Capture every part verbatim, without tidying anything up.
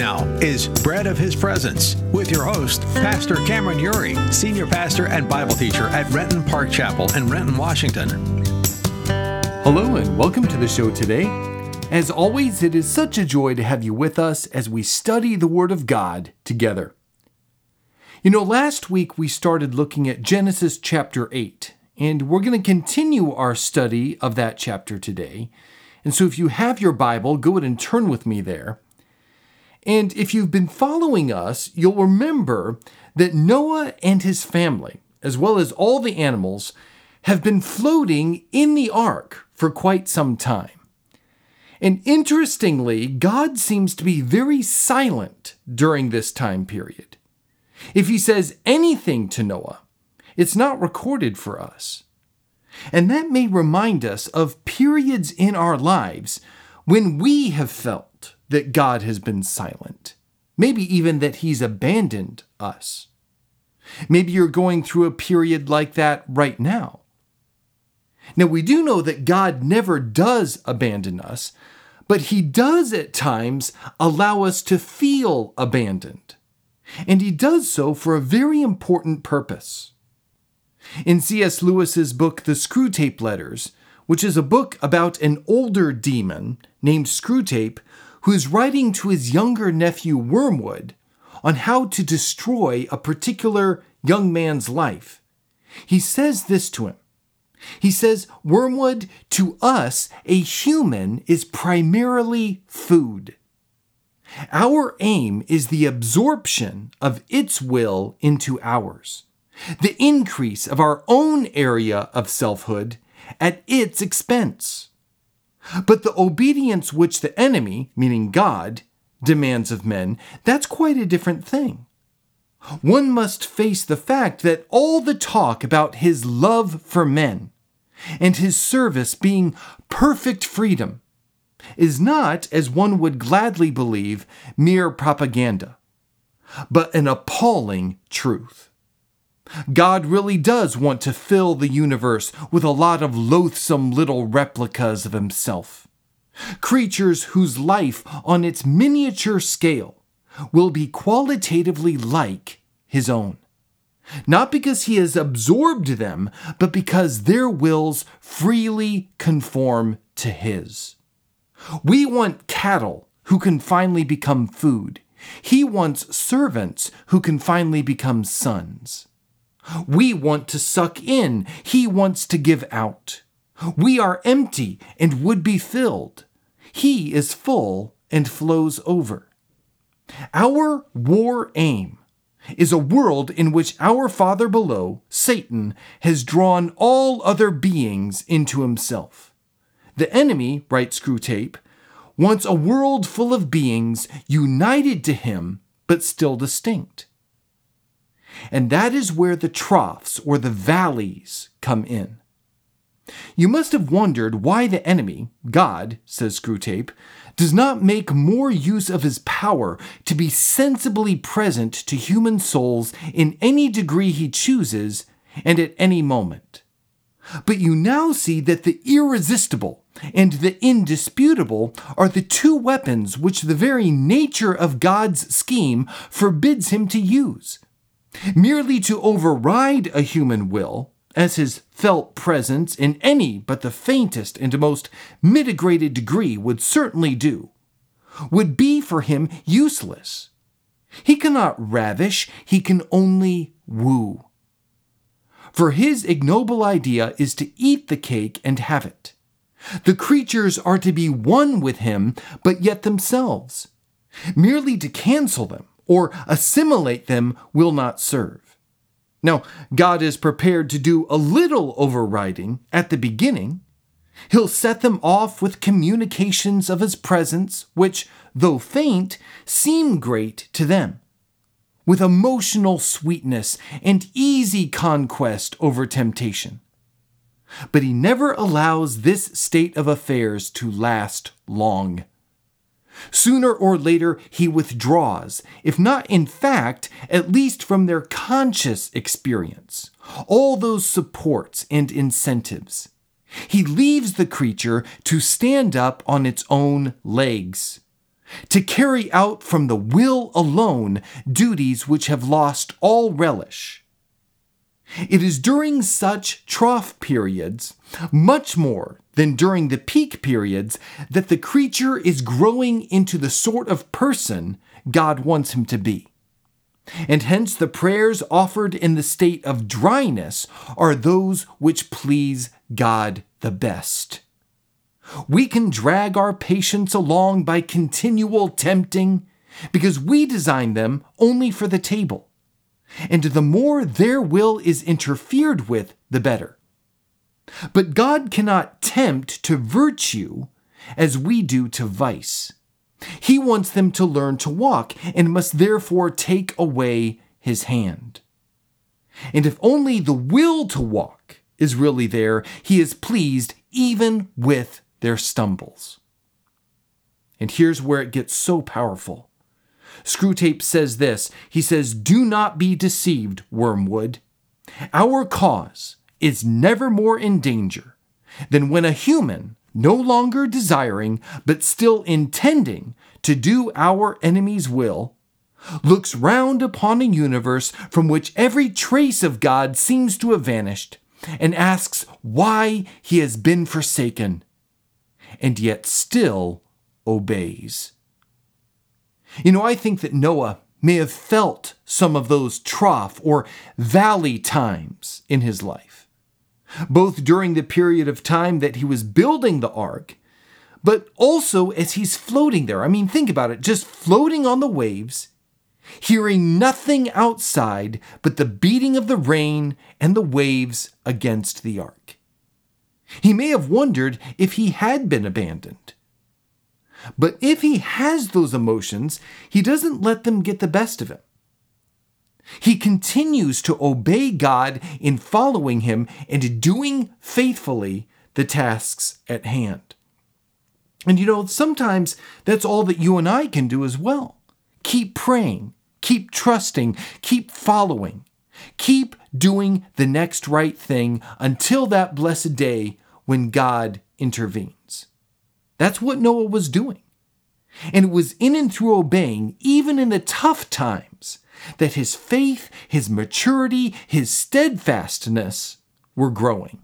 now is Bread of His Presence with your host, Pastor Cameron Uri, Senior Pastor and Bible Teacher at Renton Park Chapel in Renton, Washington. Hello and welcome to the show today. As always, it is such a joy to have you with us as we study the Word of God together. You know, last week we started looking at Genesis chapter eight, and we're going to continue our study of that chapter today. And so if you have your Bible, go ahead and turn with me there. And if you've been following us, you'll remember that Noah and his family, as well as all the animals, have been floating in the ark for quite some time. And interestingly, God seems to be very silent during this time period. If he says anything to Noah, it's not recorded for us. And that may remind us of periods in our lives when we have felt that God has been silent, maybe even that he's abandoned us. Maybe you're going through a period like that right now. Now, we do know that God never does abandon us, but he does at times allow us to feel abandoned. And he does so for a very important purpose. In C S Lewis's book, The Screwtape Letters, which is a book about an older demon named Screwtape, who is writing to his younger nephew Wormwood on how to destroy a particular young man's life, he says this to him. He says, "Wormwood, to us, a human is primarily food. Our aim is the absorption of its will into ours, the increase of our own area of selfhood at its expense. But the obedience which the enemy, meaning God, demands of men, that's quite a different thing. One must face the fact that all the talk about his love for men and his service being perfect freedom is not, as one would gladly believe, mere propaganda, but an appalling truth. God really does want to fill the universe with a lot of loathsome little replicas of himself. Creatures whose life on its miniature scale will be qualitatively like his own. Not because he has absorbed them, but because their wills freely conform to his. We want cattle who can finally become food. He wants servants who can finally become sons. We want to suck in. He wants to give out. We are empty and would be filled. He is full and flows over. Our war aim is a world in which our father below, Satan, has drawn all other beings into himself. The enemy, writes Screwtape, wants a world full of beings united to him but still distinct. And that is where the troughs or the valleys come in. You must have wondered why the enemy, God, says Screwtape, does not make more use of his power to be sensibly present to human souls in any degree he chooses and at any moment. But you now see that the irresistible and the indisputable are the two weapons which the very nature of God's scheme forbids him to use. Merely to override a human will, as his felt presence in any but the faintest and most mitigated degree would certainly do, would be for him useless. He cannot ravish, he can only woo. For his ignoble idea is to eat the cake and have it. The creatures are to be one with him, but yet themselves. Merely to cancel them or assimilate them will not serve. Now, God is prepared to do a little overriding at the beginning. He'll set them off with communications of his presence, which, though faint, seem great to them, with emotional sweetness and easy conquest over temptation. But he never allows this state of affairs to last long. Sooner or later, he withdraws, if not in fact, at least from their conscious experience, all those supports and incentives. He leaves the creature to stand up on its own legs. to carry out from the will alone duties which have lost all relish. It is during such trough periods, much more than during the peak periods, that the creature is growing into the sort of person God wants him to be. And hence the prayers offered in the state of dryness are those which please God the best. We can drag our patients along by continual tempting because we design them only for the table. And the more their will is interfered with, the better. But God cannot tempt to virtue as we do to vice. He wants them to learn to walk and must therefore take away his hand. And if only the will to walk is really there, he is pleased even with their stumbles. And here's where it gets so powerful. Screwtape says this. He says, "Do not be deceived, Wormwood. Our cause is never more in danger than when a human, no longer desiring, but still intending to do our enemy's will, looks round upon a universe from which every trace of God seems to have vanished, and asks why he has been forsaken, and yet still obeys." You know, I think that Noah may have felt some of those trough or valley times in his life, both during the period of time that he was building the ark, but also as he's floating there. I mean, think about it, just floating on the waves, hearing nothing outside but the beating of the rain and the waves against the ark. He may have wondered if he had been abandoned. But if he has those emotions, he doesn't let them get the best of him. He continues to obey God in following him and doing faithfully the tasks at hand. And you know, sometimes that's all that you and I can do as well. Keep praying, keep trusting, keep following, keep doing the next right thing until that blessed day when God intervenes. That's what Noah was doing. And it was in and through obeying, even in the tough times, that his faith, his maturity, his steadfastness were growing.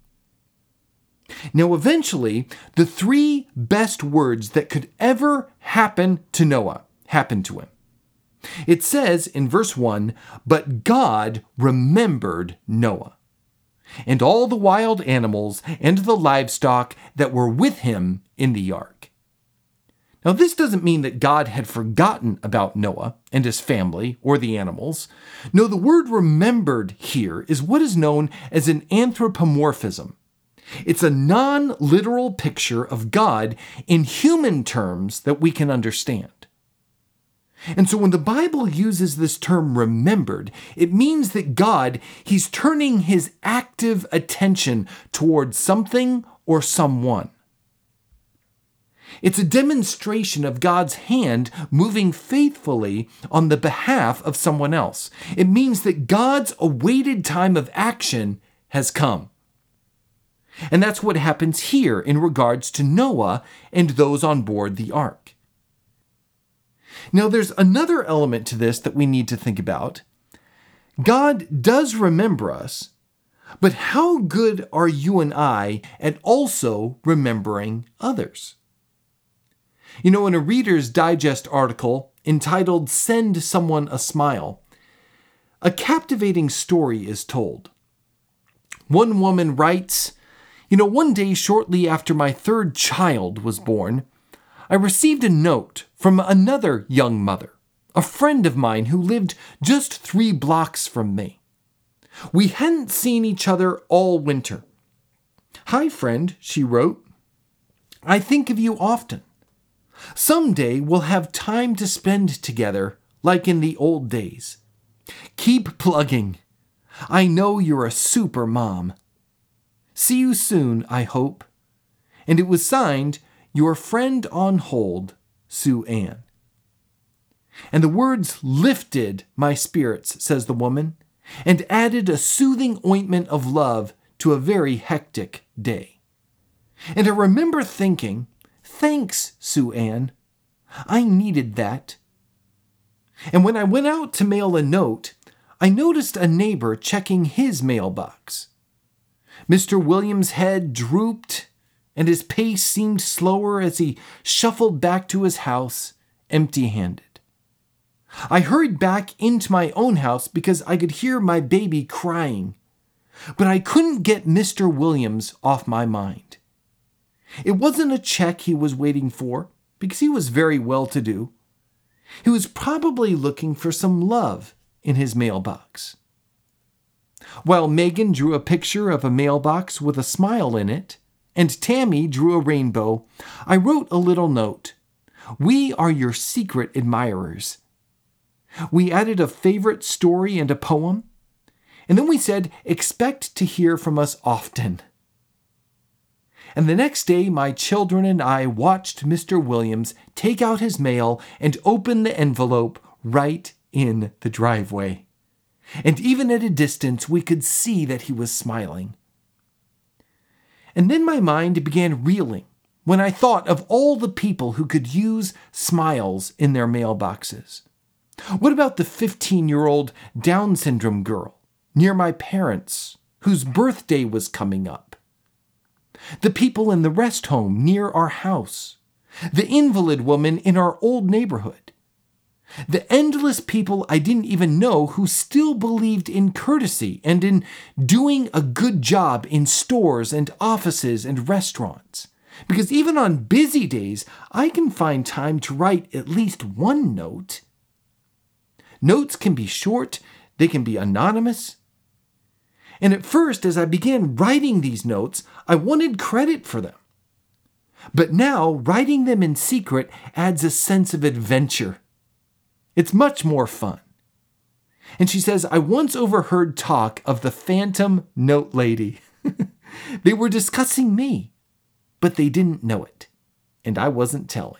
Now, eventually, the three best words that could ever happen to Noah happened to him. It says in verse one, "But God remembered Noah, and all the wild animals and the livestock that were with him in the ark." Now, this doesn't mean that God had forgotten about Noah and his family or the animals. No, the word remembered here is what is known as an anthropomorphism. It's a non-literal picture of God in human terms that we can understand. And so when the Bible uses this term remembered, it means that God, he's turning his active attention towards something or someone. It's a demonstration of God's hand moving faithfully on the behalf of someone else. It means that God's awaited time of action has come. And that's what happens here in regards to Noah and those on board the ark. Now, there's another element to this that we need to think about. God does remember us, but how good are you and I at also remembering others? You know, in a Reader's Digest article entitled "Send Someone a Smile," a captivating story is told. One woman writes, "You know, one day shortly after my third child was born, I received a note from another young mother, a friend of mine who lived just three blocks from me. We hadn't seen each other all winter. 'Hi, friend,' she wrote. 'I think of you often. Someday we'll have time to spend together like in the old days. Keep plugging. I know you're a super mom. See you soon, I hope.' And it was signed, 'Your friend on hold, Sue Ann.' And the words lifted my spirits," says the woman, "and added a soothing ointment of love to a very hectic day. And I remember thinking, thanks, Sue Ann. I needed that. And when I went out to mail a note, I noticed a neighbor checking his mailbox. Mister Williams' head drooped, and his pace seemed slower as he shuffled back to his house, empty-handed. I hurried back into my own house because I could hear my baby crying, but I couldn't get Mister Williams off my mind. It wasn't a check he was waiting for, because he was very well-to-do. He was probably looking for some love in his mailbox. While Megan drew a picture of a mailbox with a smile in it, and Tammy drew a rainbow, I wrote a little note. We are your secret admirers. We added a favorite story and a poem, and then we said, expect to hear from us often. And the next day, my children and I watched Mister Williams take out his mail and open the envelope right in the driveway. And even at a distance, we could see that he was smiling. And then my mind began reeling when I thought of all the people who could use smiles in their mailboxes. What about the fifteen-year-old Down syndrome girl near my parents whose birthday was coming up? The people in the rest home near our house, the invalid woman in our old neighborhood, the endless people I didn't even know who still believed in courtesy and in doing a good job in stores and offices and restaurants. Because even on busy days, I can find time to write at least one note. Notes can be short, they can be anonymous. And at first, as I began writing these notes, I wanted credit for them. But now, writing them in secret adds a sense of adventure. It's much more fun. And she says, I once overheard talk of the phantom note lady. They were discussing me, but they didn't know it, and I wasn't telling.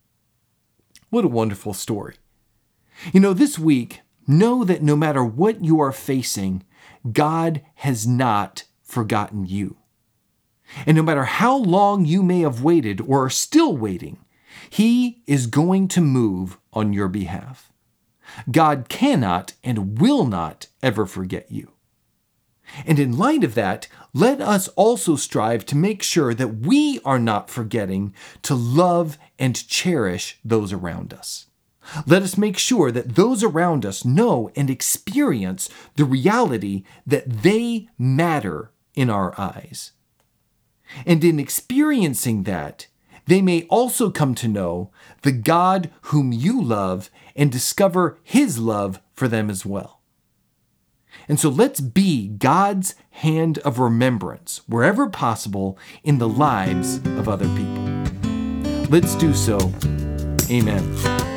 What a wonderful story. You know, this week, know that no matter what you are facing, God has not forgotten you. And no matter how long you may have waited or are still waiting, He is going to move on your behalf. God cannot and will not ever forget you. And in light of that, let us also strive to make sure that we are not forgetting to love and cherish those around us. Let us make sure that those around us know and experience the reality that they matter in our eyes. And in experiencing that, they may also come to know the God whom you love and discover His love for them as well. And so let's be God's hand of remembrance wherever possible in the lives of other people. Let's do so. Amen.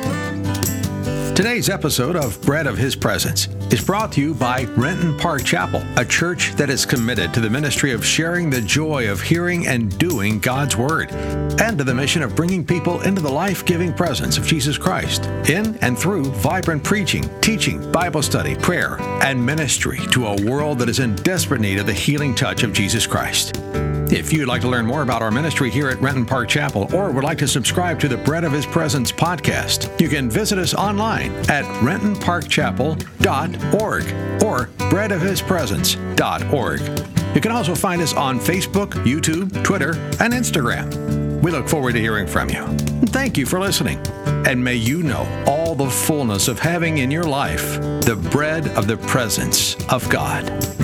Today's episode of Bread of His Presence is brought to you by Renton Park Chapel, a church that is committed to the ministry of sharing the joy of hearing and doing God's Word, and to the mission of bringing people into the life-giving presence of Jesus Christ, in and through vibrant preaching, teaching, Bible study, prayer, and ministry to a world that is in desperate need of the healing touch of Jesus Christ. If you'd like to learn more about our ministry here at Renton Park Chapel, or would like to subscribe to the Bread of His Presence podcast, you can visit us online at renton park chapel dot org or bread of his presence dot org. You can also find us on Facebook, YouTube, Twitter, and Instagram. We look forward to hearing from you. Thank you for listening. And may you know all the fullness of having in your life the bread of the presence of God.